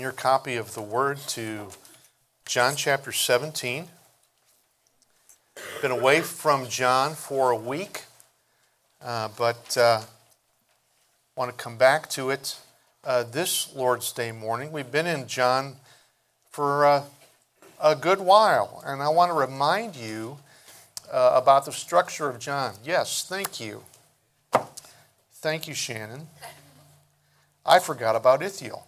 Your copy of the Word to John chapter 17. Been away from John for a week, but want to come back to it this Lord's Day morning. We've been in John for a good while, and I want to remind you about the structure of John. Yes, thank you. Thank you, Shannon. I forgot about Ithiel.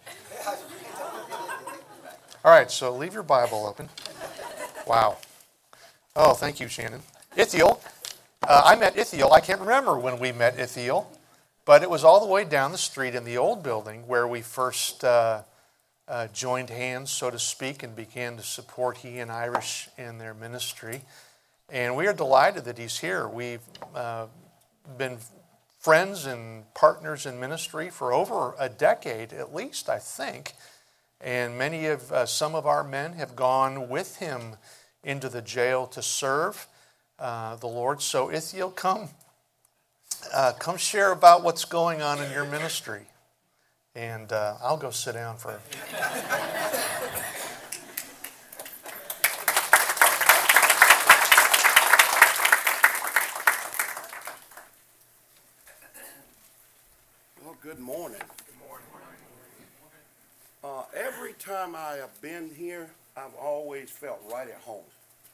All right, so leave your Bible open. Wow. Oh, thank you, Shannon. Ithiel. I met Ithiel. I can't remember when we met Ithiel, but it was all the way down the street in the old building where we first joined hands, so to speak, and began to support he and Irish in their ministry. And we are delighted that he's here. We've been friends and partners in ministry for over a decade, at least, I think. And some of our men have gone with him into the jail to serve the Lord. So Ithiel, come share about what's going on in your ministry. And I'll go sit down for Well, good morning. Every time I have been here, I've always felt right at home.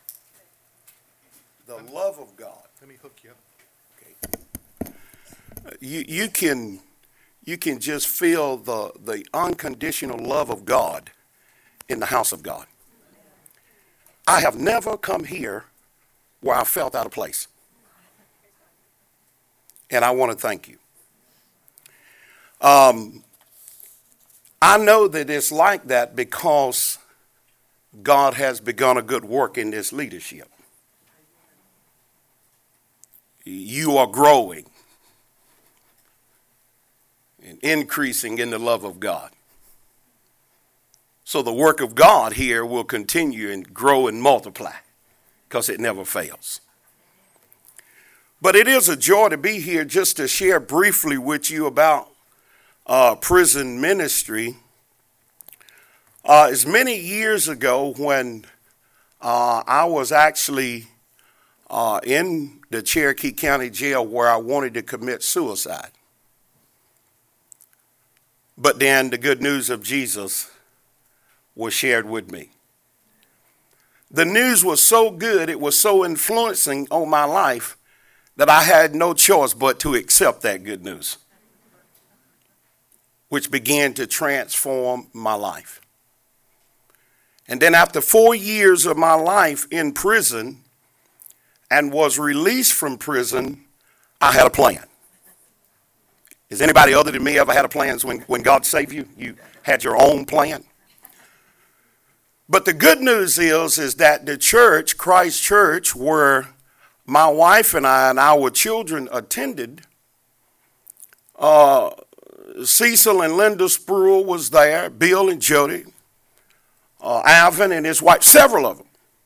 The love of God. Let me hook you up. Okay. You can just feel the unconditional love of God in the house of God. I have never come here where I felt out of place. And I want to thank you. I know that it's like that because God has begun a good work in this leadership. You are growing and increasing in the love of God. So the work of God here will continue and grow and multiply because it never fails. But it is a joy to be here just to share briefly with you about prison ministry. As many years ago when I was actually in the Cherokee County Jail where I wanted to commit suicide. But then the good news of Jesus was shared with me. The news was so good, it was so influencing on my life that I had no choice but to accept that good news, which began to transform my life. And then after 4 years of my life in prison and was released from prison, I had a plan. Has anybody other than me ever had a plan when God saved you? You had your own plan? But the good news is that the church, Christ Church, where my wife and I and our children attended, Cecil and Linda Spruill was there, Bill and Jody, Alvin and his wife, several of them.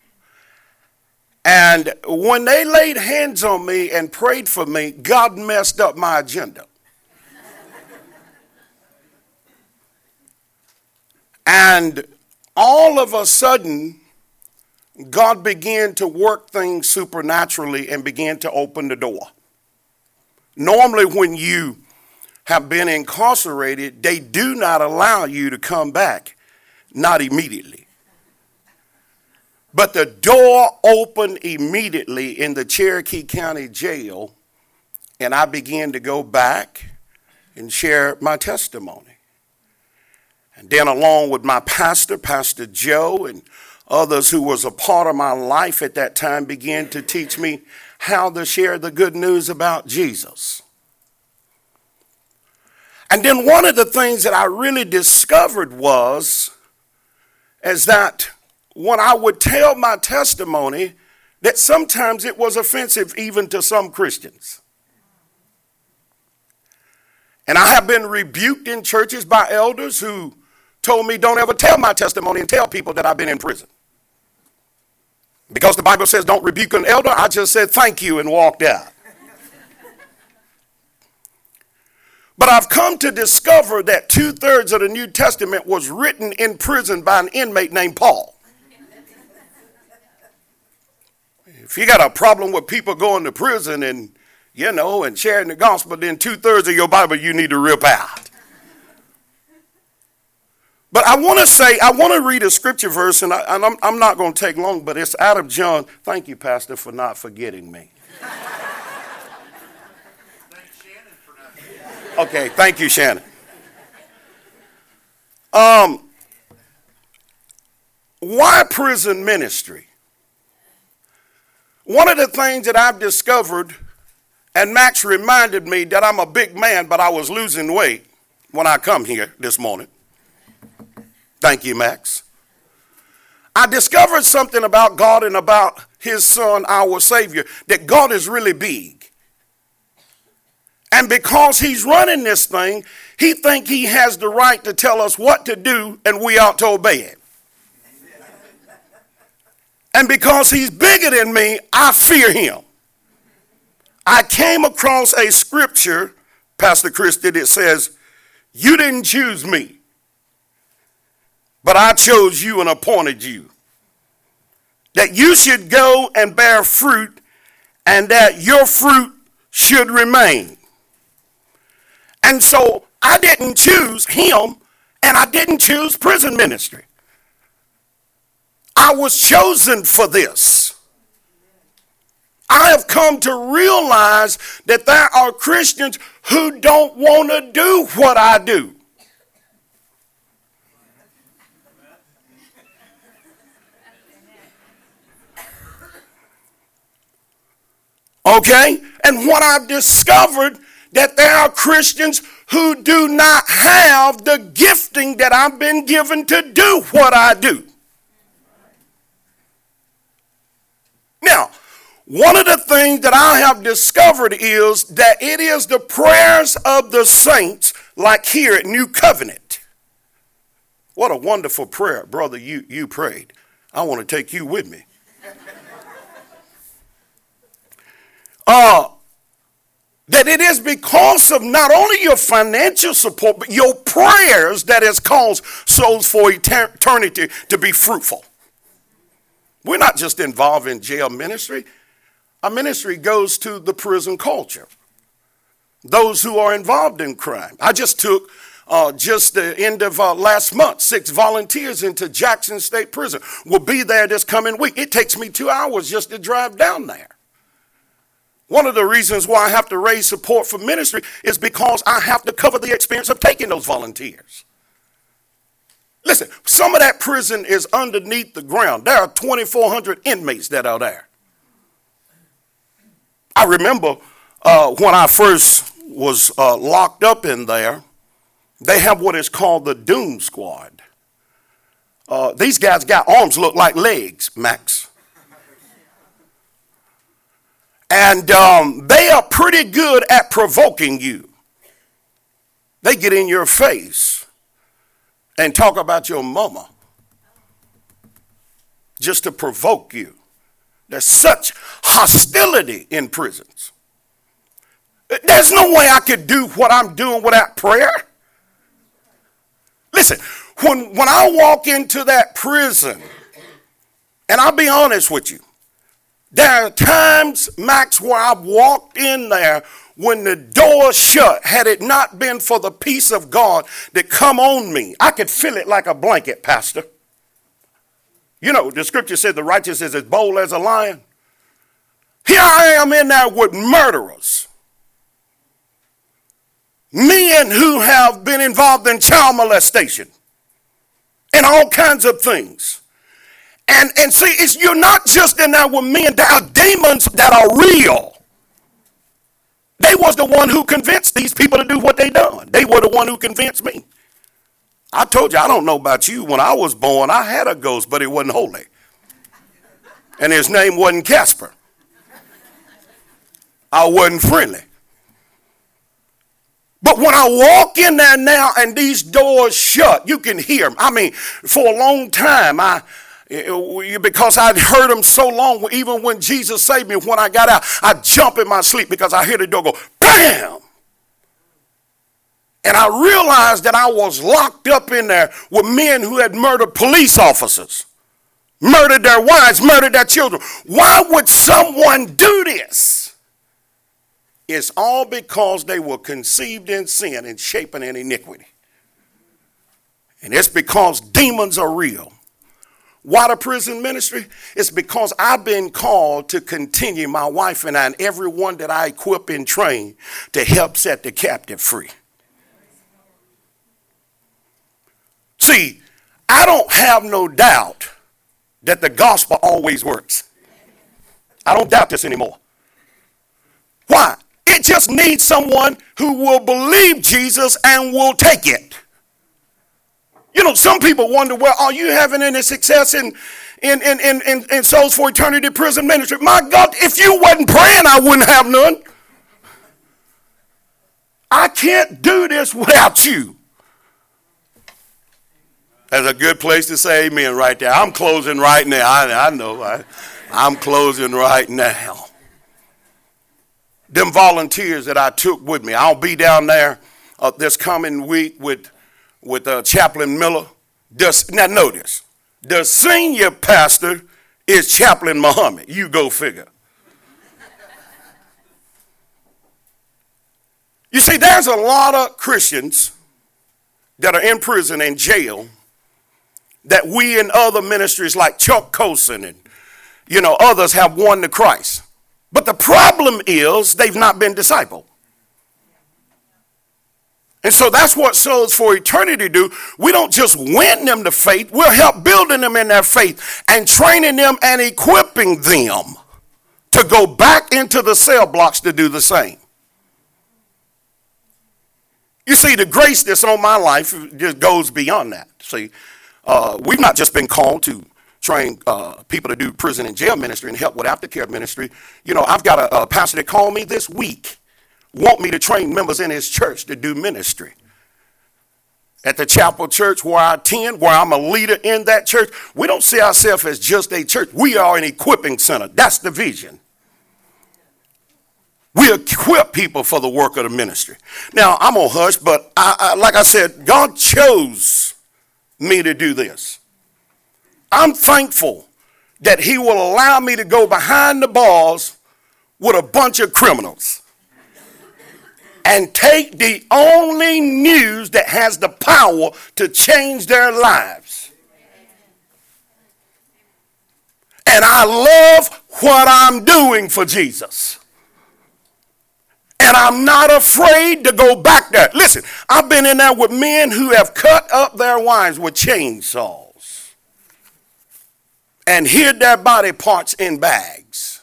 And when they laid hands on me and prayed for me, God messed up my agenda. And all of a sudden, God began to work things supernaturally and began to open the door. Normally, when you have been incarcerated, they do not allow you to come back, not immediately. But the door opened immediately in the Cherokee County Jail, and I began to go back and share my testimony. And then along with my pastor, Pastor Joe, and others who was a part of my life at that time began to teach me how to share the good news about Jesus. And then one of the things that I really discovered is that when I would tell my testimony, that sometimes it was offensive even to some Christians. And I have been rebuked in churches by elders who told me don't ever tell my testimony and tell people that I've been in prison. Because the Bible says don't rebuke an elder, I just said thank you and walked out. But I've come to discover that 2/3 of the New Testament was written in prison by an inmate named Paul. If you got a problem with people going to prison and, and sharing the gospel, then 2/3 of your Bible you need to rip out. But I want to read a scripture verse, and I'm not going to take long, but it's out of John. Thank you, Pastor, for not forgetting me. Okay, thank you, Shannon. Why prison ministry? One of the things that I've discovered, and Max reminded me that I'm a big man, but I was losing weight when I come here this morning. Thank you, Max. I discovered something about God and about his son, our Savior, that God is really big. And because he's running this thing, he thinks he has the right to tell us what to do and we ought to obey it. And because he's bigger than me, I fear him. I came across a scripture, Pastor Chris did, it says, you didn't choose me, but I chose you and appointed you, that you should go and bear fruit and that your fruit should remain. And so I didn't choose him, and I didn't choose prison ministry. I was chosen for this. I have come to realize that there are Christians who don't want to do what I do. Okay? And what I've discovered, that there are Christians who do not have the gifting that I've been given to do what I do. Now, one of the things that I have discovered is that it is the prayers of the saints, like here at New Covenant. What a wonderful prayer, brother, you prayed. I want to take you with me. That it is because of not only your financial support, but your prayers that has caused souls for eternity to be fruitful. We're not just involved in jail ministry. Our ministry goes to the prison culture, those who are involved in crime. I just took, just the end of last month, 6 volunteers into Jackson State Prison. We'll be there this coming week. It takes me 2 hours just to drive down there. One of the reasons why I have to raise support for ministry is because I have to cover the expense of taking those volunteers. Listen, some of that prison is underneath the ground. There are 2,400 inmates that are there. I remember when I first was locked up in there, they have what is called the Doom Squad. These guys got arms look like legs, Max. And they are pretty good at provoking you. They get in your face and talk about your mama just to provoke you. There's such hostility in prisons. There's no way I could do what I'm doing without prayer. Listen, when I walk into that prison, and I'll be honest with you, there are times, Max, where I've walked in there when the door shut. Had it not been for the peace of God that come on me, I could feel it like a blanket, Pastor. You know, the scripture said the righteous is as bold as a lion. Here I am in there with murderers. Men who have been involved in child molestation and all kinds of things. And see, you're not just in there with men. There are demons that are real. They was the one who convinced these people to do what they done. They were the one who convinced me. I told you, I don't know about you. When I was born, I had a ghost, but it wasn't holy. And his name wasn't Casper. I wasn't friendly. But when I walk in there now and these doors shut, you can hear them. I mean, for a long time, because I'd heard them so long, even when Jesus saved me, when I got out, I jump in my sleep because I hear the door go, bam! And I realized that I was locked up in there with men who had murdered police officers, murdered their wives, murdered their children. Why would someone do this? It's all because they were conceived in sin and shapen in iniquity. And it's because demons are real. Why the prison ministry? It's because I've been called to continue, my wife and I, and everyone that I equip and train, to help set the captive free. See, I don't have no doubt that the gospel always works. I don't doubt this anymore. Why? It just needs someone who will believe Jesus and will take it. You know, some people wonder, well, are you having any success in Souls for Eternity prison ministry? My God, if you wasn't praying, I wouldn't have none. I can't do this without you. That's a good place to say amen right there. I'm closing right now. I know. I'm closing right now. Them volunteers that I took with me, I'll be down there this coming week with Chaplain Miller. Now notice, the senior pastor is Chaplain Muhammad. You go figure. You see, there's a lot of Christians that are in prison and jail that we in other ministries like Chuck Colson and, others have won to Christ. But the problem is they've not been discipled. And so that's what Souls for Eternity do. We don't just win them to faith. We'll help building them in their faith and training them and equipping them to go back into the cell blocks to do the same. You see, the grace that's on my life just goes beyond that. See, we've not just been called to train people to do prison and jail ministry and help with aftercare ministry. I've got a pastor that called me this week, want me to train members in his church to do ministry. At the Chapel Church where I attend, where I'm a leader in that church, we don't see ourselves as just a church. We are an equipping center. That's the vision. We equip people for the work of the ministry. Now, I'm going to hush, but like I said, God chose me to do this. I'm thankful that he will allow me to go behind the bars with a bunch of criminals and take the only news that has the power to change their lives. And I love what I'm doing for Jesus. And I'm not afraid to go back there. Listen, I've been in there with men who have cut up their wives with chainsaws and hid their body parts in bags.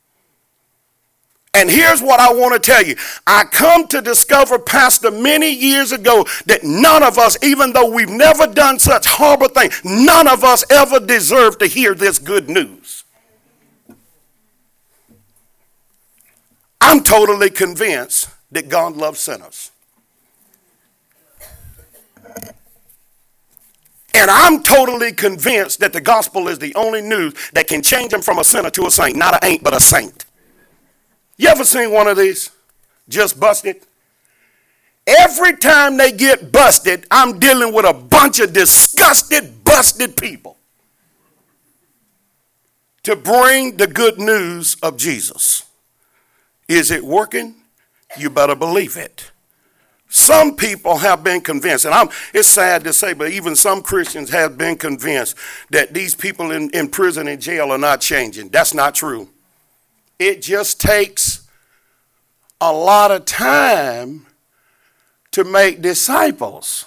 And here's what I want to tell you. I come to discover, Pastor, many years ago that none of us, even though we've never done such horrible things, none of us ever deserve to hear this good news. I'm totally convinced that God loves sinners. And I'm totally convinced that the gospel is the only news that can change them from a sinner to a saint. Not an ain't, but a saint. You ever seen one of these? Just busted? Every time they get busted, I'm dealing with a bunch of disgusted, busted people to bring the good news of Jesus. Is it working? You better believe it. Some people have been convinced, and it's sad to say, but even some Christians have been convinced that these people in prison and jail are not changing. That's not true. It just takes a lot of time to make disciples.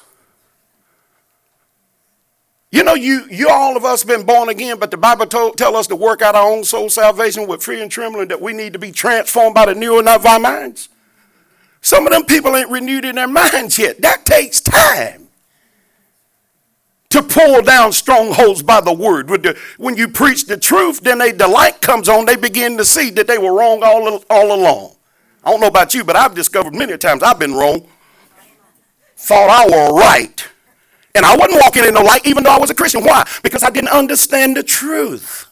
You all of us been born again, but the Bible tell us to work out our own soul salvation with fear and trembling, that we need to be transformed by the renewing of our minds. Some of them people ain't renewed in their minds yet. That takes time to pull down strongholds by the word. When you preach the truth, then the light comes on. They begin to see that they were wrong all along. I don't know about you, but I've discovered many times I've been wrong. Thought I were right. And I wasn't walking in the light even though I was a Christian. Why? Because I didn't understand the truth.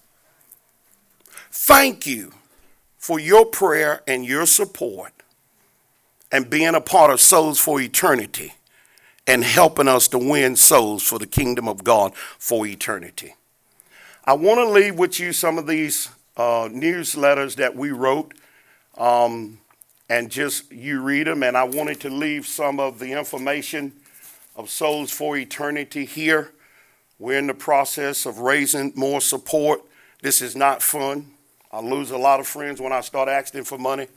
Thank you for your prayer and your support and being a part of Souls for Eternity and helping us to win souls for the kingdom of God for eternity. I want to leave with you some of these newsletters that we wrote, and just you read them. And I wanted to leave some of the information of Souls for Eternity here. We're in the process of raising more support. This is not fun. I lose a lot of friends when I start asking for money.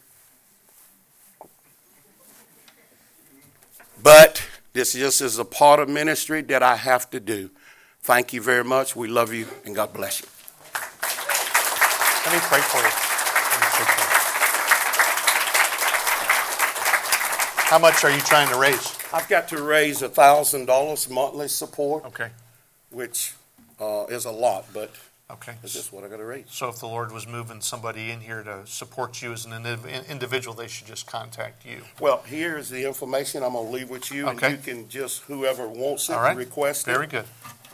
But this just is a part of ministry that I have to do. Thank you very much. We love you, and God bless you. Let me pray for you. How much are you trying to raise? I've got to raise $1,000 monthly support, Okay. which is a lot, but Okay. it's just what I got to raise. So if the Lord was moving somebody in here to support you as an individual, they should just contact you. Well, here's the information I'm going to leave with you, Okay. and you can just, whoever wants it, All right. request it. Very good.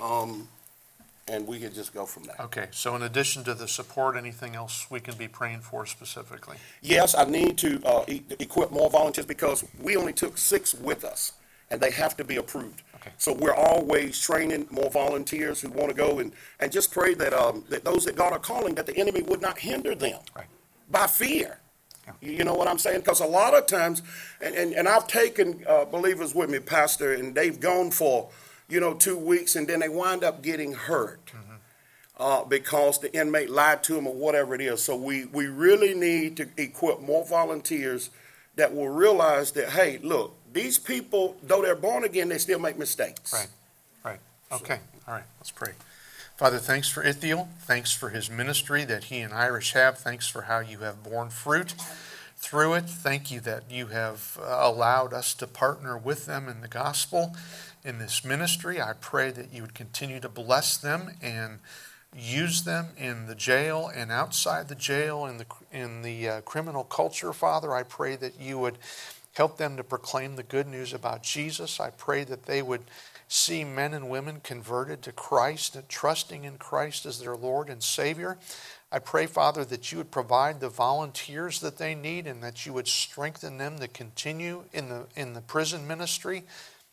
And we can just go from there. Okay. So in addition to the support, anything else we can be praying for specifically? Yes, I need to equip more volunteers because we only took 6 with us, and they have to be approved. Okay. So we're always training more volunteers who want to go, and just pray that that those that God are calling, that the enemy would not hinder them Right. by fear. Yeah. You know what I'm saying? Because a lot of times, and I've taken believers with me, Pastor, and they've gone for 2 weeks, and then they wind up getting hurt because the inmate lied to them or whatever it is. So we really need to equip more volunteers that will realize that, hey, look, these people, though they're born again, they still make mistakes. Right. Right. Okay. All right. Let's pray. Father, thanks for Ithiel. Thanks for his ministry that he and Irish have. Thanks for how you have borne fruit through it. Thank you that you have allowed us to partner with them in the gospel in this ministry. I pray that you would continue to bless them and use them in the jail and outside the jail in the criminal culture. Father, I pray that you would help them to proclaim the good news about Jesus. I pray that they would see men and women converted to Christ and trusting in Christ as their Lord and Savior. I pray, Father, that you would provide the volunteers that they need and that you would strengthen them to continue in the prison ministry.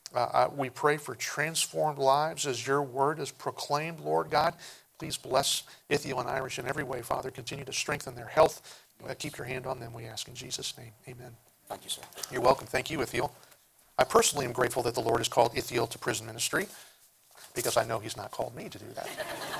We pray for transformed lives as your word is proclaimed, Lord God. Please bless Ithiel and Irish in every way, Father. Continue to strengthen their health. Keep your hand on them, we ask in Jesus' name. Amen. Thank you, sir. You're welcome. Thank you, Ithiel. I personally am grateful that the Lord has called Ithiel to prison ministry because I know he's not called me to do that.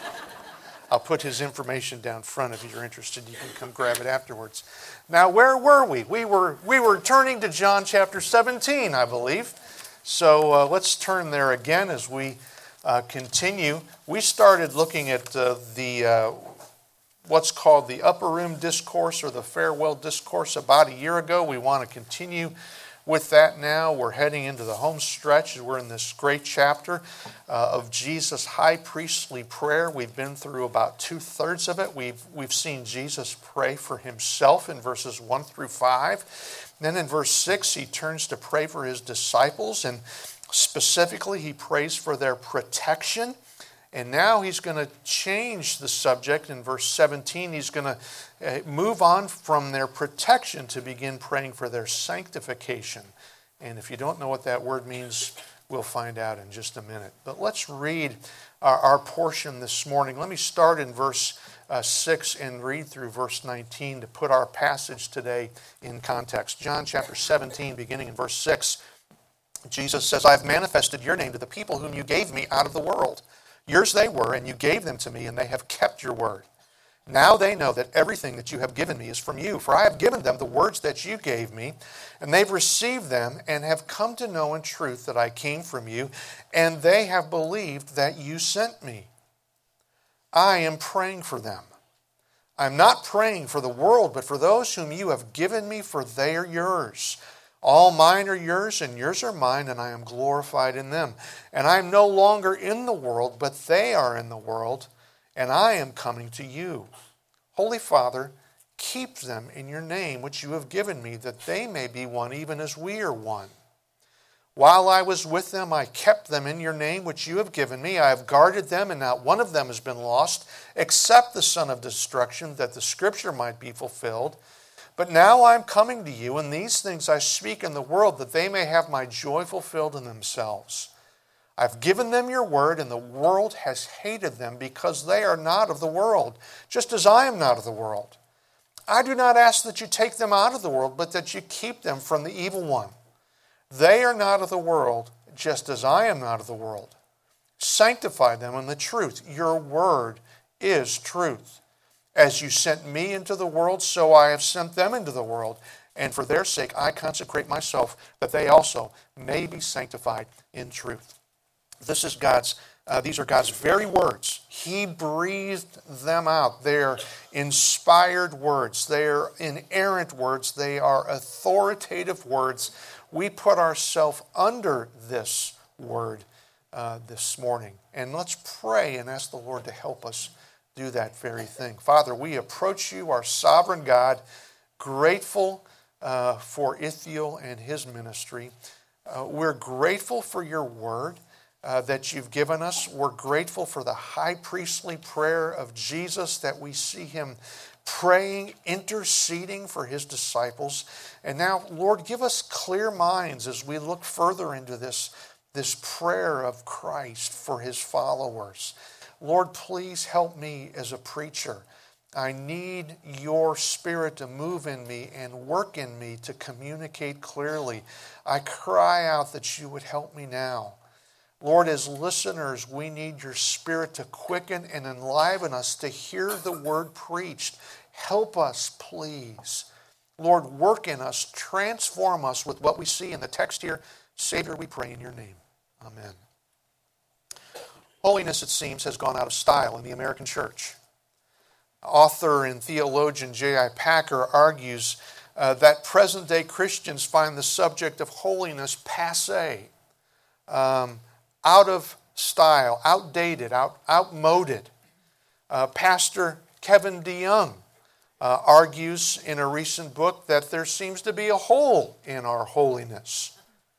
I'll put his information down front if you're interested. You can come grab it afterwards. Now, where were we? We were turning to John chapter 17, I believe. So let's turn there again as we continue. We started looking at the what's called the Upper Room Discourse or the Farewell Discourse about a year ago. We want to continue with that now. We're heading into the home stretch. We're in this great chapter of Jesus' high priestly prayer. We've been through about 2/3 of it. We've seen Jesus pray for himself in verses 1 through 5. Then in verse 6, he turns to pray for his disciples, and specifically he prays for their protection. And now he's going to change the subject. In verse 17, he's going to move on from their protection to begin praying for their sanctification. And if you don't know what that word means, we'll find out in just a minute. But let's read our portion this morning. Let me start in verse 6 and read through verse 19 to put our passage today in context. John chapter 17, beginning in verse 6, Jesus says, I have manifested your name to the people whom you gave me out of the world. Yours they were, and you gave them to me, and they have kept your word. Now they know that everything that you have given me is from you, for I have given them the words that you gave me, and they've received them and have come to know in truth that I came from you, and they have believed that you sent me. I am praying for them. I am not praying for the world, but for those whom you have given me, for they are yours. All mine are yours, and yours are mine, and I am glorified in them. And I am no longer in the world, but they are in the world, and I am coming to you. Holy Father, keep them in your name, which you have given me, that they may be one, even as we are one. While I was with them, I kept them in your name, which you have given me. I have guarded them, and not one of them has been lost, except the son of destruction, that the scripture might be fulfilled. But now I am coming to you, and these things I speak in the world, that they may have my joy fulfilled in themselves. I've given them your word, and the world has hated them because they are not of the world, just as I am not of the world. I do not ask that you take them out of the world, but that you keep them from the evil one. They are not of the world, just as I am not of the world. Sanctify them in the truth. Your word is truth. As you sent me into the world, so I have sent them into the world. And for their sake I consecrate myself, that they also may be sanctified in truth. These are God's very words. He breathed them out. They're inspired words. They're inerrant words. They are authoritative words. We put ourselves under this word this morning. And let's pray and ask the Lord to help us do that very thing. Father, we approach you, our sovereign God, grateful for Ithiel and his ministry. We're grateful for your word that you've given us. We're grateful for the high priestly prayer of Jesus, that we see him praying, interceding for his disciples. And now, Lord, give us clear minds as we look further into this prayer of Christ for his followers. Lord, please help me as a preacher. I need your Spirit to move in me and work in me to communicate clearly. I cry out that you would help me now. Lord, as listeners, we need your Spirit to quicken and enliven us to hear the word preached. Help us, please. Lord, work in us, transform us with what we see in the text here. Savior, we pray in your name. Amen. Holiness, it seems, has gone out of style in the American church. Author and theologian J.I. Packer argues that present-day Christians find the subject of holiness passé, out of style, outdated, outmoded. Pastor Kevin DeYoung argues in a recent book that there seems to be a hole in our holiness.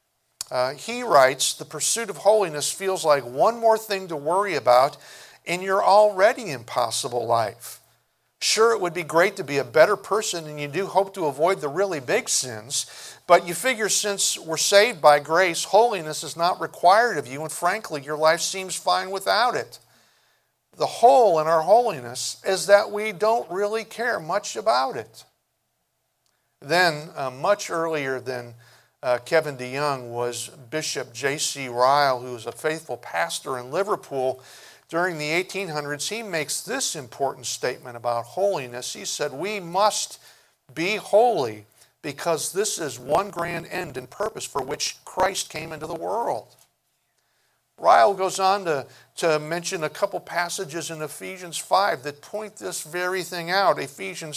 He writes, the pursuit of holiness feels like one more thing to worry about in your already impossible life. Sure, it would be great to be a better person, and you do hope to avoid the really big sins, but you figure since we're saved by grace, holiness is not required of you, and frankly, your life seems fine without it. The hole in our holiness is that we don't really care much about it. Then, much earlier than Kevin DeYoung was Bishop J.C. Ryle, who was a faithful pastor in Liverpool. During the 1800s, he makes this important statement about holiness. He said, we must be holy because this is one grand end and purpose for which Christ came into the world. Ryle goes on to mention a couple passages in Ephesians 5 that point this very thing out. Ephesians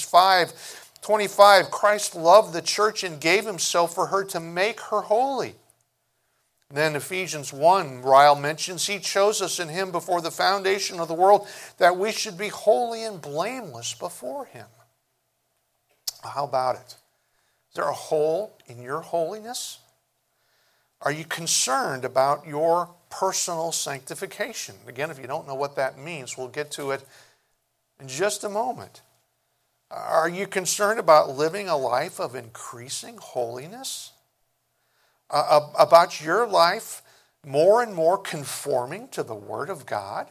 5:25, Christ loved the church and gave himself for her to make her holy. Then Ephesians 1, Ryle mentions, he chose us in him before the foundation of the world that we should be holy and blameless before him. How about it? Is there a hole in your holiness? Are you concerned about your personal sanctification? Again, if you don't know what that means, we'll get to it in just a moment. Are you concerned about living a life of increasing holiness? About your life more and more conforming to the Word of God?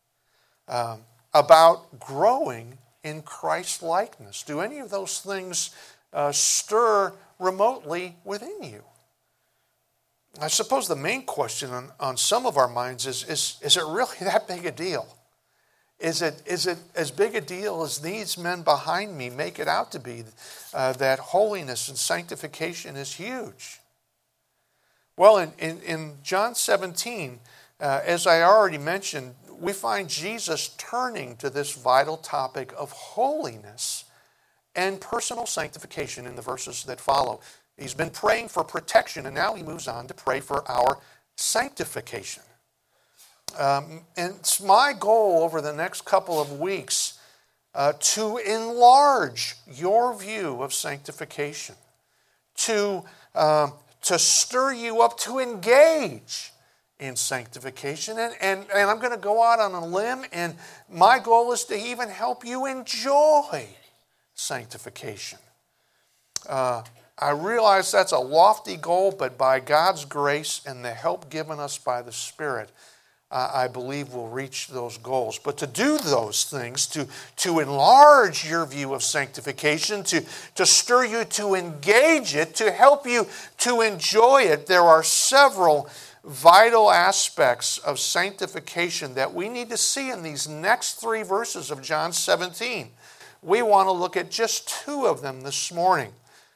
About growing in Christ likeness? Do any of those things stir remotely within you? I suppose the main question on some of our minds is it really that big a deal? Is it as big a deal as these men behind me make it out to be, that holiness and sanctification is huge? Well, in John 17, as I already mentioned, we find Jesus turning to this vital topic of holiness and personal sanctification in the verses that follow. He's been praying for protection, and now he moves on to pray for our sanctification. And it's my goal over the next couple of weeks to enlarge your view of sanctification, to stir you up to engage in sanctification. And I'm going to go out on a limb, and my goal is to even help you enjoy sanctification. I realize that's a lofty goal, but by God's grace and the help given us by the Spirit, I believe we'll reach those goals. But to do those things, to enlarge your view of sanctification, to stir you to engage it, to help you to enjoy it, there are several vital aspects of sanctification that we need to see in these next 3 verses of John 17. We want to look at just 2 of them this morning.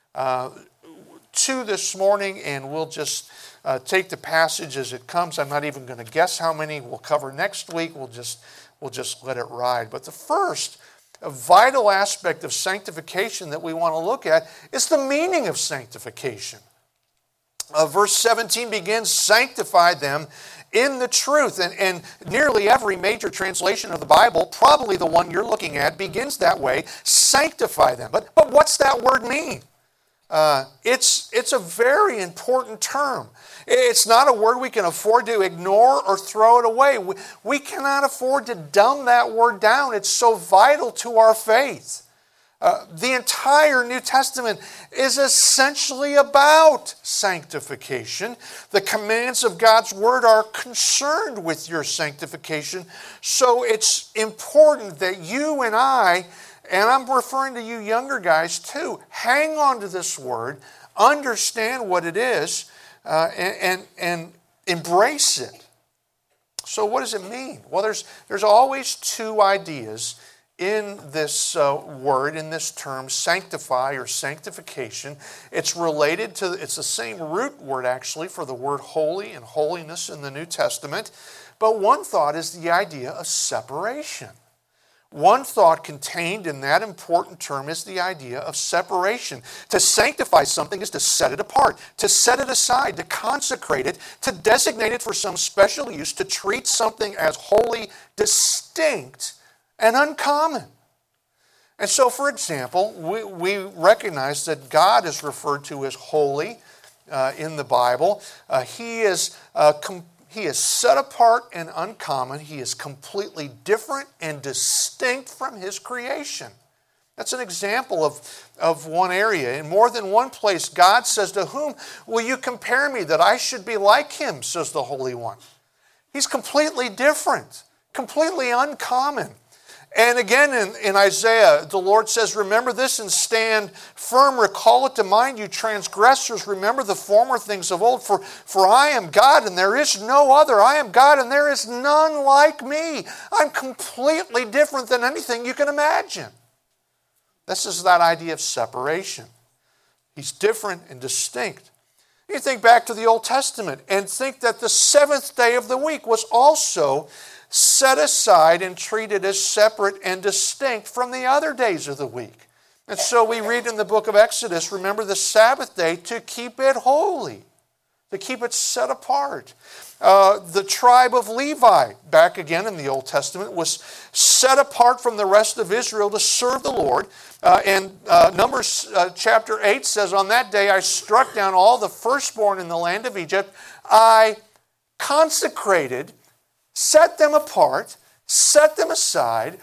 2 this morning, and we'll just take the passage as it comes. I'm not even going to guess how many we'll cover next week. We'll just let it ride. But the first vital aspect of sanctification that we want to look at is the meaning of sanctification. Verse 17 begins, sanctify them in the truth. And nearly every major translation of the Bible, probably the one you're looking at, begins that way, sanctify them. But what's that word mean? It's a very important term. It's not a word we can afford to ignore or throw it away. We cannot afford to dumb that word down. It's so vital to our faith. The entire New Testament is essentially about sanctification. The commands of God's Word are concerned with your sanctification. So it's important that you and I, and I'm referring to you younger guys too, hang on to this Word, understand what it is, and embrace it. So what does it mean? Well, there's always 2 ideas in this word, in this term, sanctify or sanctification. It's related to, it's the same root word actually for the word holy and holiness in the New Testament. But one thought is the idea of separation. One thought contained in that important term is the idea of separation. To sanctify something is to set it apart, to set it aside, to consecrate it, to designate it for some special use, to treat something as holy, distinct, and uncommon. And so, for example, we recognize that God is referred to as holy in the Bible. He is set apart and uncommon. He is completely different and distinct from His creation. That's an example of one area. In more than one place, God says, "To whom will you compare me that I should be like Him?" says the Holy One. He's completely different, completely uncommon. And again in Isaiah, the Lord says, "Remember this and stand firm. Recall it to mind, you transgressors. Remember the former things of old. For I am God and there is no other. I am God and there is none like me." I'm completely different than anything you can imagine. This is that idea of separation. He's different and distinct. You think back to the Old Testament and think that the 7th day of the week was also set aside and treated as separate and distinct from the other days of the week. And so we read in the book of Exodus, remember the Sabbath day to keep it holy, to keep it set apart. The tribe of Levi, back again in the Old Testament, was set apart from the rest of Israel to serve the Lord. And Numbers chapter 8 says, "On that day I struck down all the firstborn in the land of Egypt. I consecrated, set them apart, set them aside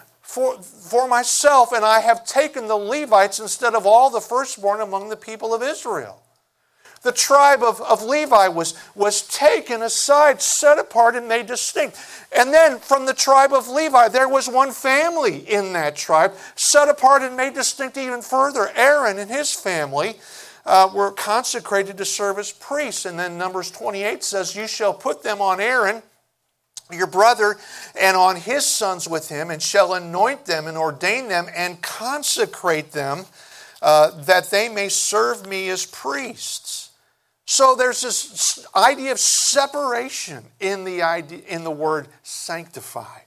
for myself, and I have taken the Levites instead of all the firstborn among the people of Israel." The tribe of Levi was taken aside, set apart, and made distinct. And then from the tribe of Levi, there was one family in that tribe, set apart and made distinct even further. Aaron and his family were consecrated to serve as priests. And then Numbers 28 says, "You shall put them on Aaron, your brother, and on his sons with him, and shall anoint them and ordain them and consecrate them, that they may serve me as priests." So there's this idea of separation in the word sanctify.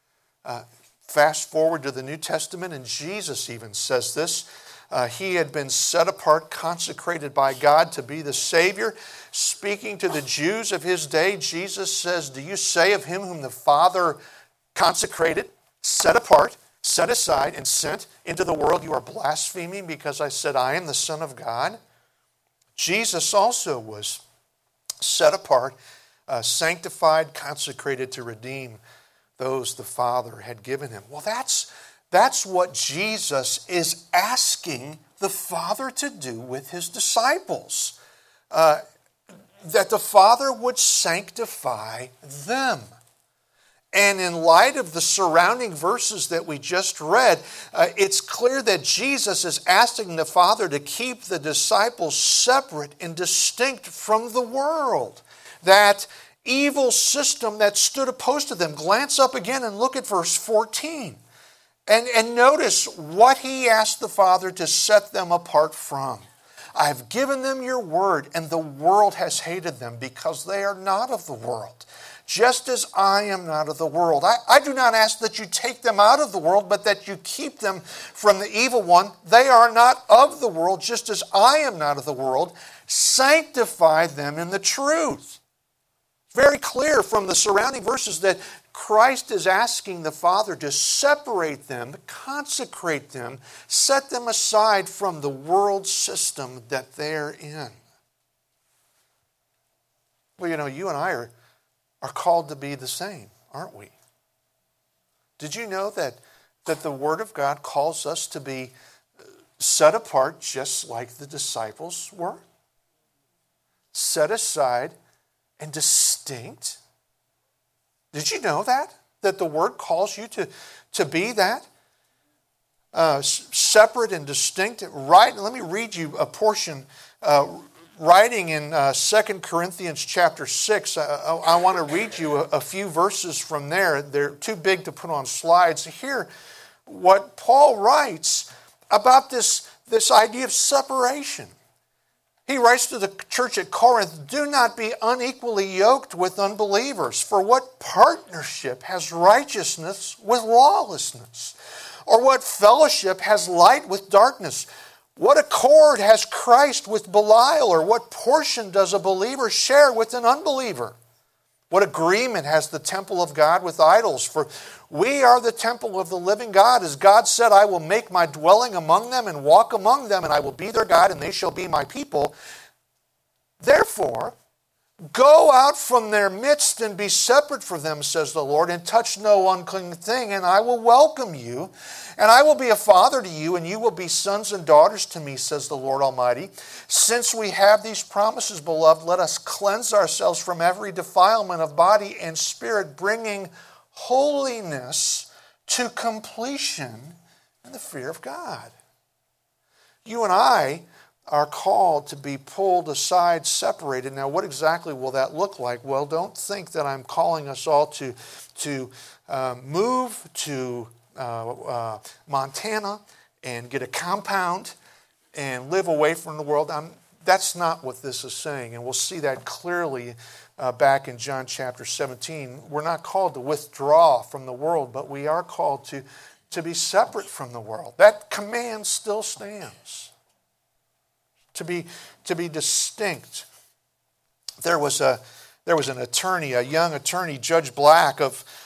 Fast forward to the New Testament, and Jesus even says this. He had been set apart, consecrated by God to be the Savior. Speaking to the Jews of his day, Jesus says, "Do you say of him whom the Father consecrated, set apart, set aside, and sent into the world, you are blaspheming because I said I am the Son of God?" Jesus also was set apart, sanctified, consecrated to redeem those the Father had given him. Well, that's That's what Jesus is asking the Father to do with his disciples. That the Father would sanctify them. And in light of the surrounding verses that we just read, it's clear that Jesus is asking the Father to keep the disciples separate and distinct from the world. That evil system that stood opposed to them. Glance up again and look at verse 14. And notice what he asked the Father to set them apart from. I've given them your word, and the world has hated them because they are not of the world, just as I am not of the world. I do not ask that you take them out of the world, but that you keep them from the evil one. They are not of the world, just as I am not of the world. Sanctify them in the truth. Very clear from the surrounding verses that Christ is asking the Father to separate them, consecrate them, set them aside from the world system that they're in. Well, you and I are called to be the same, aren't we? Did you know that the Word of God calls us to be set apart just like the disciples were? Set aside and distinct? Did you know that? That the Word calls you to be that? Separate and distinct. Right? Let me read you a portion. Writing in 2 Corinthians chapter 6, I want to read you a few verses from there. They're too big to put on slides. Hear what Paul writes about this idea of separation. He writes to the church at Corinth, do not be unequally yoked with unbelievers, for what partnership has righteousness with lawlessness? Or what fellowship has light with darkness? What accord has Christ with Belial? Or what portion does a believer share with an unbeliever? What agreement has the temple of God with idols? For we are the temple of the living God. As God said, I will make my dwelling among them and walk among them, and I will be their God, and they shall be my people. Therefore, go out from their midst and be separate from them, says the Lord, and touch no unclean thing, and I will welcome you, and I will be a father to you, and you will be sons and daughters to me, says the Lord Almighty. Since we have these promises, beloved, let us cleanse ourselves from every defilement of body and spirit, bringing holiness to completion in the fear of God. You and I are called to be pulled aside, separated. Now, what exactly will that look like? Well, don't think that I'm calling us all to move to Montana and get a compound and live away from the world. That's not what this is saying, and we'll see that clearly back in John chapter 17. We're not called to withdraw from the world, but we are called to be separate from the world. That command still stands. To be distinct. There was an attorney, a young attorney, Judge Black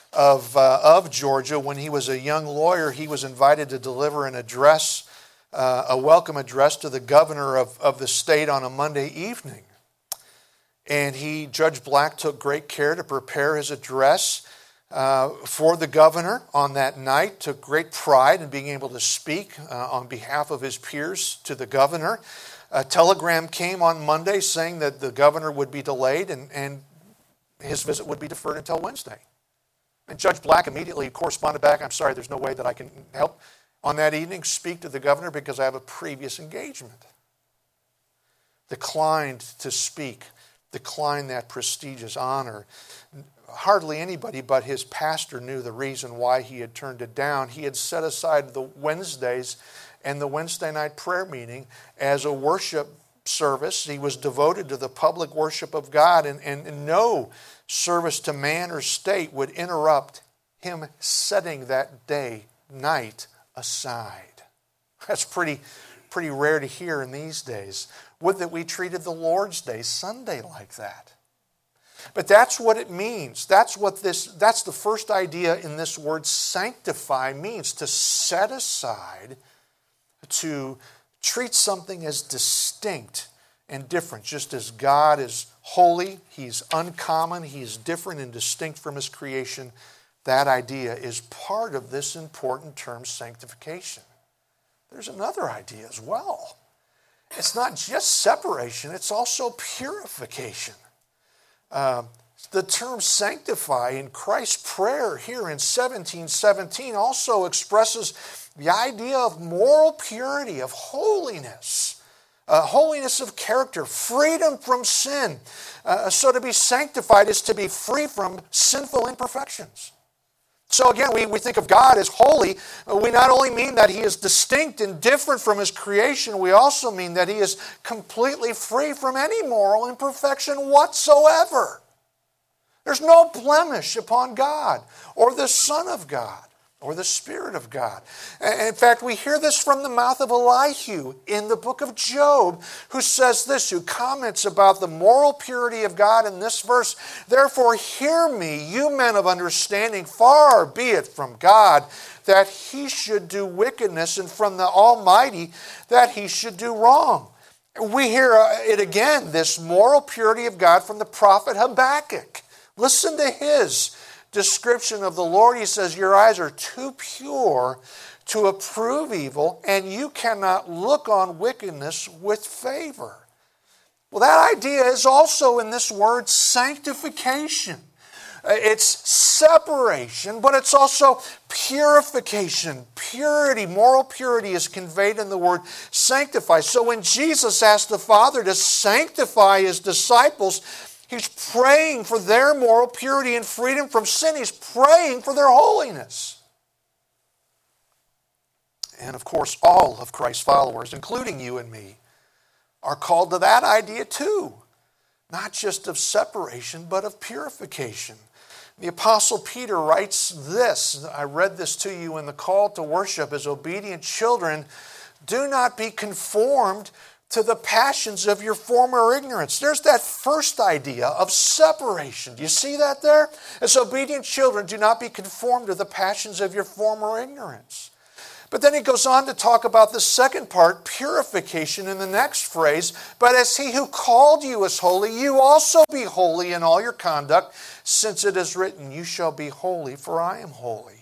of Georgia. When he was a young lawyer, he was invited to deliver an address, a welcome address to the governor of the state on a Monday evening. And Judge Black took great care to prepare his address for the governor on that night, took great pride in being able to speak on behalf of his peers to the governor. A telegram came on Monday saying that the governor would be delayed and his visit would be deferred until Wednesday. And Judge Black immediately corresponded back, I'm sorry, there's no way that I can help on that evening speak to the governor because I have a previous engagement. Declined to speak, declined that prestigious honor. Hardly anybody but his pastor knew the reason why he had turned it down. He had set aside the Wednesdays and the Wednesday night prayer meeting as a worship service. He was devoted to the public worship of God, and no service to man or state would interrupt him setting that night aside. That's pretty rare to hear in these days. Would that we treated the Lord's Day, Sunday, like that. But that's what it means. That's the first idea in this word sanctify means, to set aside, to treat something as distinct and different. Just as God is holy, He's uncommon, He's different and distinct from His creation, that idea is part of this important term, sanctification. There's another idea as well. It's not just separation, it's also purification. The term sanctify in Christ's prayer here in 17:17 also expresses the idea of moral purity, of holiness, holiness of character, freedom from sin. So to be sanctified is to be free from sinful imperfections. So again, we think of God as holy. We not only mean that He is distinct and different from His creation, we also mean that He is completely free from any moral imperfection whatsoever. There's no blemish upon God or the Son of God or the Spirit of God. In fact, we hear this from the mouth of Elihu in the book of Job, who says this, who comments about the moral purity of God in this verse. Therefore, hear me, you men of understanding, far be it from God that He should do wickedness, and from the Almighty that He should do wrong. We hear it again, this moral purity of God from the prophet Habakkuk. Listen to his description of the Lord. He says, your eyes are too pure to approve evil, and you cannot look on wickedness with favor. Well, that idea is also in this word sanctification. It's separation, but it's also purification. Purity, moral purity is conveyed in the word sanctify. So when Jesus asked the Father to sanctify His disciples, He's praying for their moral purity and freedom from sin. He's praying for their holiness. And of course, all of Christ's followers, including you and me, are called to that idea too. Not just of separation, but of purification. The Apostle Peter writes this. I read this to you in the call to worship. As obedient children, do not be conformed to the passions of your former ignorance. There's that first idea of separation. Do you see that there? As obedient children, do not be conformed to the passions of your former ignorance. But then he goes on to talk about the second part, purification, in the next phrase. But as He who called you is holy, you also be holy in all your conduct, since it is written, you shall be holy, for I am holy.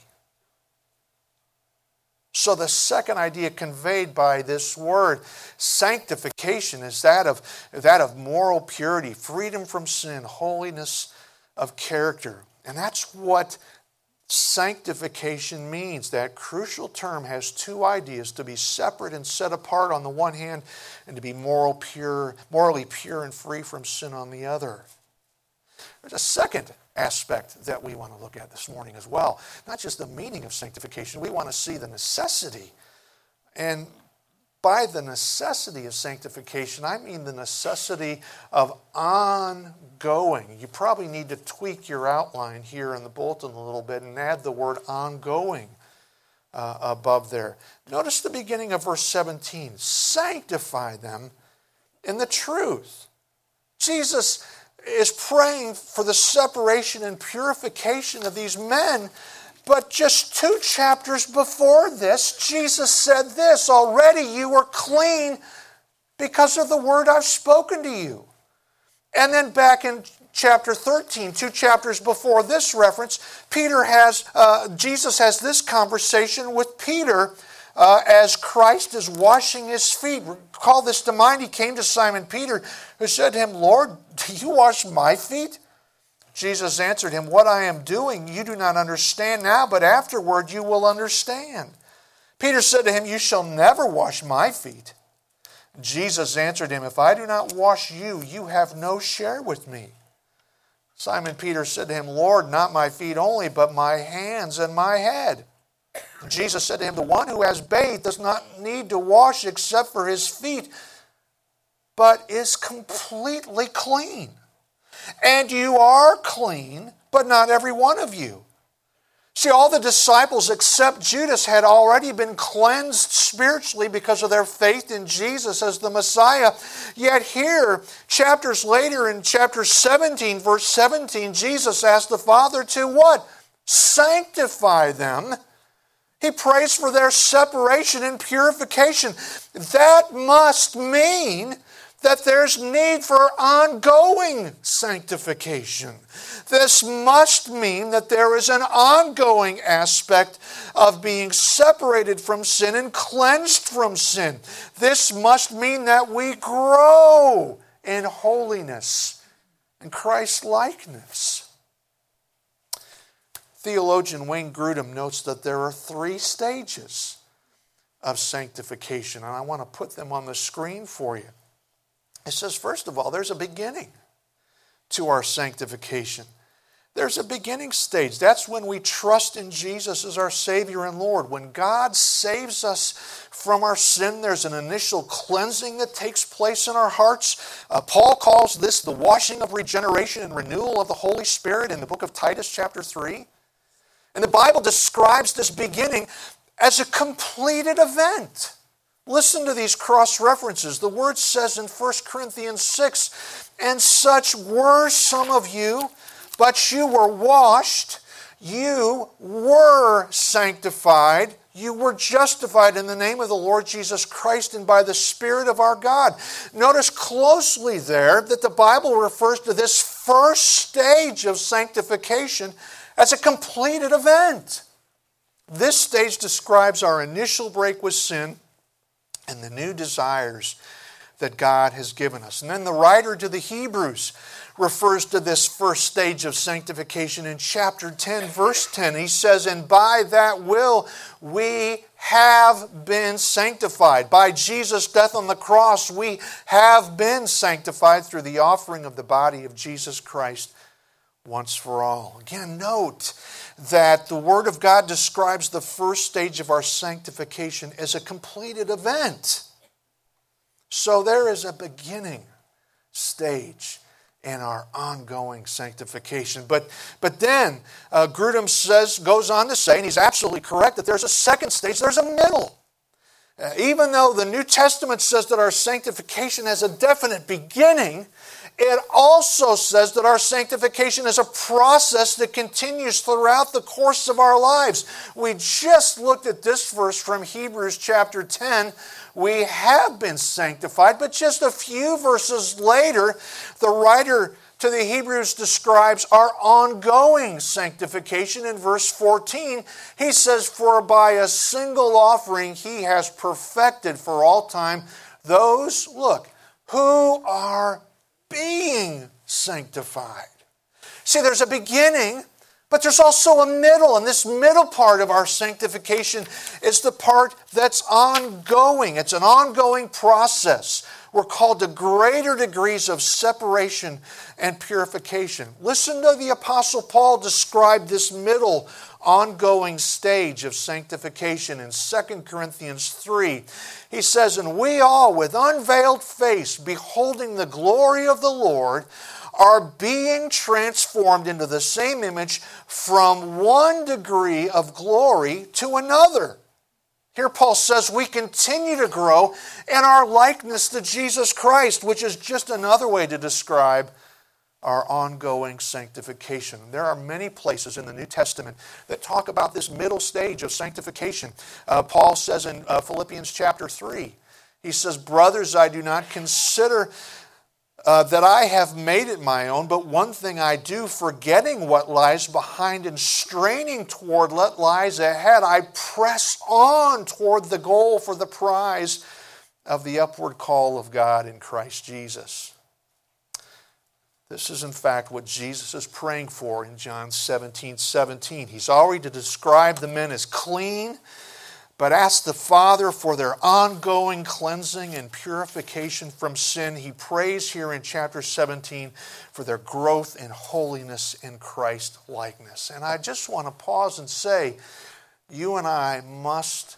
So the second idea conveyed by this word, sanctification, is that of moral purity, freedom from sin, holiness of character. And that's what sanctification means. That crucial term has two ideas: to be separate and set apart on the one hand, and to be morally pure and free from sin on the other. There's a second aspect that we want to look at this morning as well. Not just the meaning of sanctification, we want to see the necessity. And by the necessity of sanctification, I mean the necessity of ongoing. You probably need to tweak your outline here in the bulletin a little bit and add the word ongoing above there. Notice the beginning of verse 17. Sanctify them in the truth. Jesus is praying for the separation and purification of these men. But just 2 chapters before this, Jesus said this, already you are clean because of the word I've spoken to you. And then back in chapter 13, 2 chapters before this reference, Jesus has this conversation with Peter as Christ is washing his feet. Recall this to mind. He came to Simon Peter, who said to him, Lord, do you wash my feet? Jesus answered him, what I am doing you do not understand now, but afterward you will understand. Peter said to him, you shall never wash my feet. Jesus answered him, if I do not wash you, you have no share with me. Simon Peter said to him, Lord, not my feet only, but my hands and my head. Jesus said to him, the one who has bathed does not need to wash except for his feet, but is completely clean. And you are clean, but not every one of you. See, all the disciples except Judas had already been cleansed spiritually because of their faith in Jesus as the Messiah. Yet here, chapters later in chapter 17, verse 17, Jesus asked the Father to what? Sanctify them. He prays for their separation and purification. That must mean that there's need for ongoing sanctification. This must mean that there is an ongoing aspect of being separated from sin and cleansed from sin. This must mean that we grow in holiness and Christ-likeness. Theologian Wayne Grudem notes that there are 3 stages of sanctification, and I want to put them on the screen for you. It says, first of all, there's a beginning to our sanctification. There's a beginning stage. That's when we trust in Jesus as our Savior and Lord. When God saves us from our sin, there's an initial cleansing that takes place in our hearts. Paul calls this the washing of regeneration and renewal of the Holy Spirit in the book of Titus chapter 3. And the Bible describes this beginning as a completed event. Listen to these cross-references. The word says in 1 Corinthians 6, "And such were some of you, but you were washed, you were sanctified, you were justified in the name of the Lord Jesus Christ and by the Spirit of our God." Notice closely there that the Bible refers to this first stage of sanctification as a completed event. This stage describes our initial break with sin and the new desires that God has given us. And then the writer to the Hebrews refers to this first stage of sanctification in chapter 10, verse 10. He says, "And by that will we have been sanctified." By Jesus' death on the cross, we have been sanctified through the offering of the body of Jesus Christ once for all. Again, note that the Word of God describes the first stage of our sanctification as a completed event. So there is a beginning stage in our ongoing sanctification. But then Grudem goes on to say, and he's absolutely correct, that there's a second stage, there's a middle. Even though the New Testament says that our sanctification has a definite beginning, it also says that our sanctification is a process that continues throughout the course of our lives. We just looked at this verse from Hebrews chapter 10. We have been sanctified, but just a few verses later, the writer to the Hebrews describes our ongoing sanctification. In verse 14, he says, "For by a single offering he has perfected for all time those," look, "who are being sanctified." See, there's a beginning, but there's also a middle, and this middle part of our sanctification is the part that's ongoing. It's an ongoing process. We're called to greater degrees of separation and purification. Listen to the Apostle Paul describe this middle ongoing stage of sanctification in 2 Corinthians 3. He says, "And we all, with unveiled face, beholding the glory of the Lord, are being transformed into the same image from one degree of glory to another." Here Paul says we continue to grow in our likeness to Jesus Christ, which is just another way to describe our ongoing sanctification. There are many places in the New Testament that talk about this middle stage of sanctification. Paul says in Philippians chapter 3, he says, "Brothers, I do not consider that I have made it my own, but one thing I do, forgetting what lies behind and straining toward what lies ahead, I press on toward the goal for the prize of the upward call of God in Christ Jesus." This is in fact what Jesus is praying for in John 17:17. He's already described the men as clean, but asked the Father for their ongoing cleansing and purification from sin. He prays here in chapter 17 for their growth in holiness in Christ likeness. And I just want to pause and say, you and I must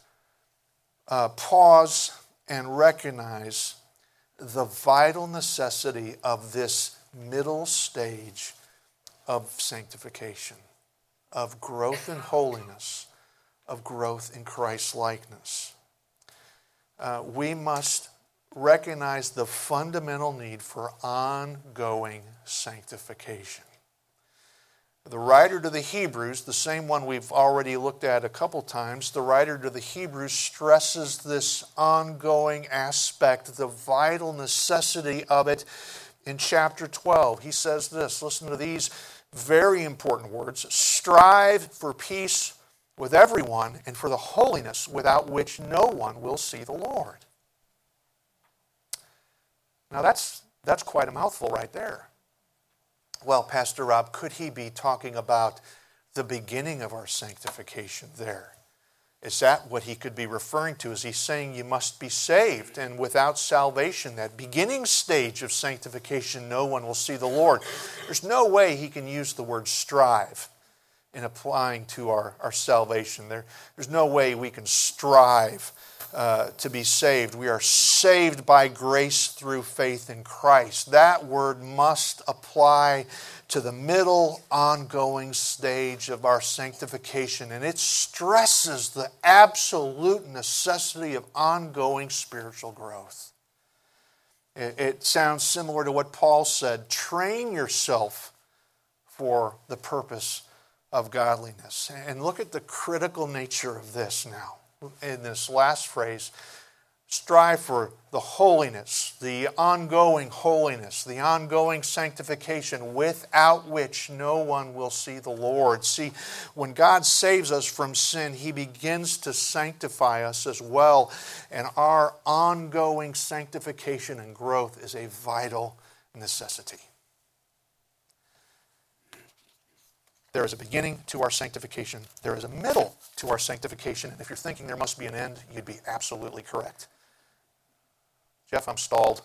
pause and recognize the vital necessity of this middle stage of sanctification, of growth in holiness, of growth in Christ's likeness. We must recognize the fundamental need for ongoing sanctification. The writer to the Hebrews, the same one we've already looked at a couple times, the writer to the Hebrews stresses this ongoing aspect, the vital necessity of it in chapter 12. He says this, listen to these very important words: strive for peace with everyone and for the holiness without which no one will see the Lord. Now that's quite a mouthful right there. Well, Pastor Rob, could he be talking about the beginning of our sanctification there? Is that what he could be referring to? Is he saying you must be saved, and without salvation, that beginning stage of sanctification, no one will see the Lord? There's no way he can use the word strive in applying to our salvation. There's no way we can strive to be saved. We are saved by grace through faith in Christ. That word must apply to the middle, ongoing stage of our sanctification, and it stresses the absolute necessity of ongoing spiritual growth. It sounds similar to what Paul said: train yourself for the purpose of godliness. And look at the critical nature of this now. In this last phrase, strive for the holiness, the ongoing sanctification, without which no one will see the Lord. See, when God saves us from sin, He begins to sanctify us as well, and our ongoing sanctification and growth is a vital necessity. There is a beginning to our sanctification. There is a middle to our sanctification. And if you're thinking there must be an end, you'd be absolutely correct. Jeff, I'm stalled.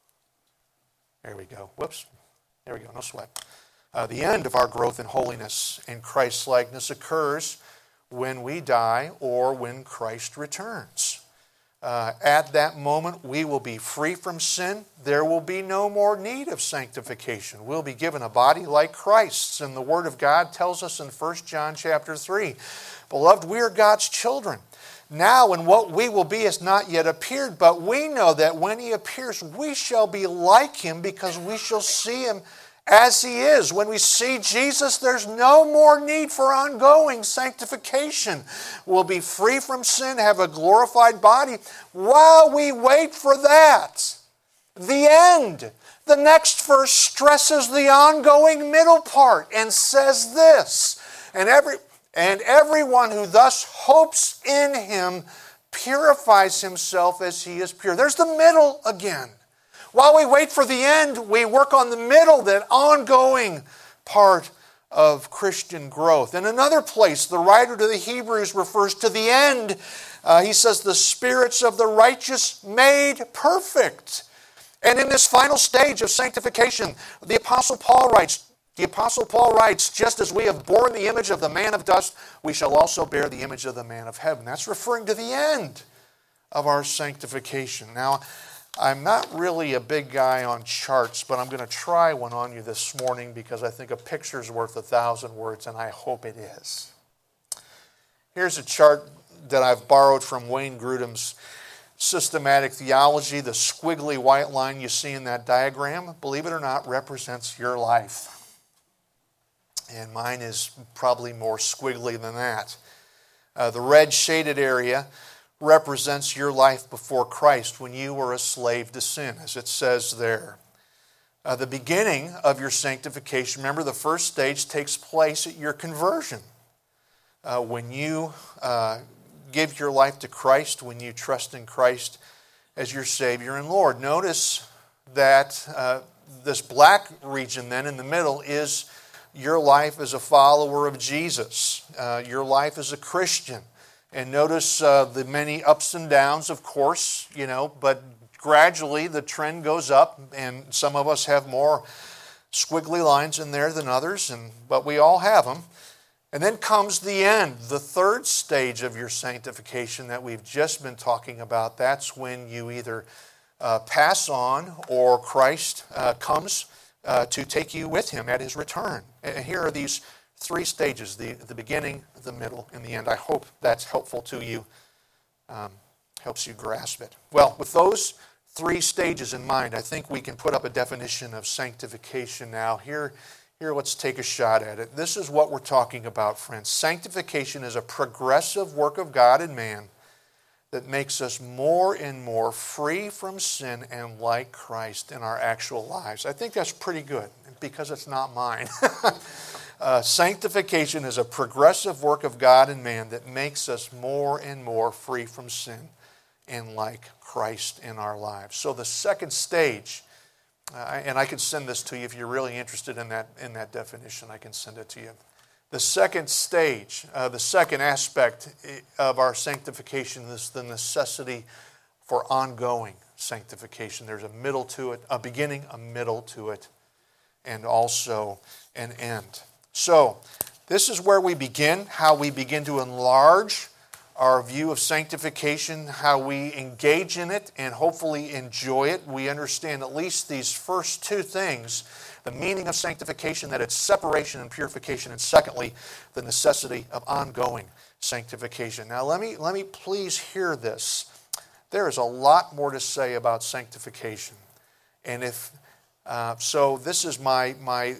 There we go. Whoops. There we go. No sweat. The end of our growth in holiness and Christ-likeness occurs when we die or when Christ returns. At that moment, we will be free from sin. There will be no more need of sanctification. We'll be given a body like Christ's. And the Word of God tells us in 1 John chapter 3, Beloved, we are God's children. Now, and what we will be has not yet appeared, but we know that when He appears, we shall be like Him, because we shall see Him as He is. When we see Jesus, there's no more need for ongoing sanctification. We'll be free from sin, have a glorified body. While we wait for that, the end. The next verse stresses the ongoing middle part and says this: and everyone who thus hopes in Him purifies himself as He is pure. There's the middle again. While we wait for the end, we work on the middle, that ongoing part of Christian growth. In another place, the writer to the Hebrews refers to the end. He says, the spirits of the righteous made perfect. And in this final stage of sanctification, the Apostle Paul writes, just as we have borne the image of the man of dust, we shall also bear the image of the man of heaven. That's referring to the end of our sanctification. Now, I'm not really a big guy on charts, but I'm going to try one on you this morning, because I think a picture's worth 1,000 words, and I hope it is. Here's a chart that I've borrowed from Wayne Grudem's Systematic Theology. The squiggly white line you see in that diagram, believe it or not, represents your life. And mine is probably more squiggly than that. The red shaded area represents your life before Christ, when you were a slave to sin, as it says there. The beginning of your sanctification, remember, the first stage takes place at your conversion. When you give your life to Christ, when you trust in Christ as your Savior and Lord. Notice that this black region then in the middle is your life as a follower of Jesus, your life as a Christian. And notice the many ups and downs, of course, but gradually the trend goes up, and some of us have more squiggly lines in there than others, but we all have them. And then comes the end, the third stage of your sanctification that we've just been talking about. That's when you either pass on, or Christ comes to take you with Him at His return. And here are these three stages: the beginning, the middle, and the end. I hope that's helpful to you, helps you grasp it. Well, with those three stages in mind, I think we can put up a definition of sanctification now. Here Here, let's take a shot at it. This is what we're talking about, friends. Sanctification is a progressive work of God in man that makes us more and more free from sin and like Christ in our actual lives. I think that's pretty good because it's not mine. Sanctification is a progressive work of God in man that makes us more and more free from sin and like Christ in our lives. So the second stage, and I can send this to you if you're really interested in that definition, I can send it to you. The second stage, the second aspect of our sanctification is the necessity for ongoing sanctification. There's a middle to it, a beginning, a middle to it, and also an end. So, this is where we begin, how we begin to enlarge our view of sanctification, how we engage in it and hopefully enjoy it. We understand at least these first two things, the meaning of sanctification, that it's separation and purification, and secondly, the necessity of ongoing sanctification. Now let me please hear this. There is a lot more to say about sanctification. And so this is my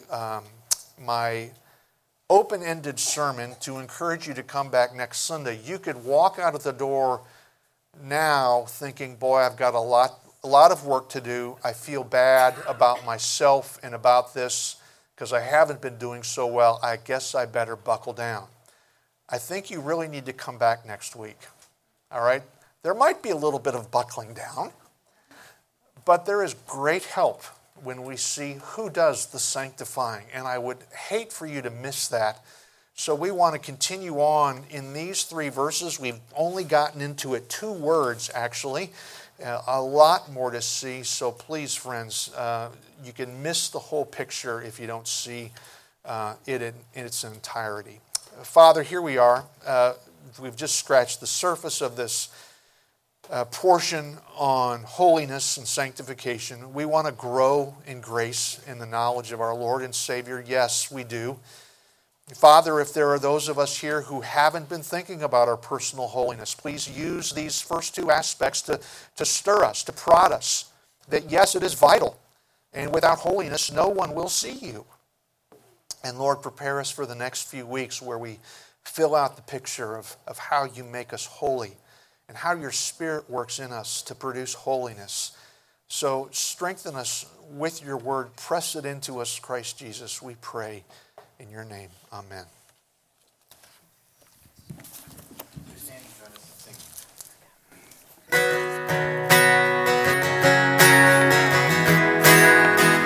open-ended sermon to encourage you to come back next Sunday. You could walk out of the door now thinking, boy, I've got a lot of work to do. I feel bad about myself and about this because I haven't been doing so well. I guess I better buckle down. I think you really need to come back next week. All right? There might be a little bit of buckling down, but there is great help when we see who does the sanctifying. And I would hate for you to miss that. So we want to continue on in these 3 verses. We've only gotten into it 2 words, actually. A lot more to see. So please, friends, you can miss the whole picture if you don't see it in its entirety. Father, here we are. We've just scratched the surface of this portion on holiness and sanctification. We want to grow in grace in the knowledge of our Lord and Savior. Yes, we do. Father, if there are those of us here who haven't been thinking about our personal holiness, please use these first 2 aspects to stir us, to prod us, that yes, it is vital. And without holiness, no one will see you. And Lord, prepare us for the next few weeks where we fill out the picture of how you make us holy and how your Spirit works in us to produce holiness. So strengthen us with your word. Press it into us, Christ Jesus, we pray. In your name, amen.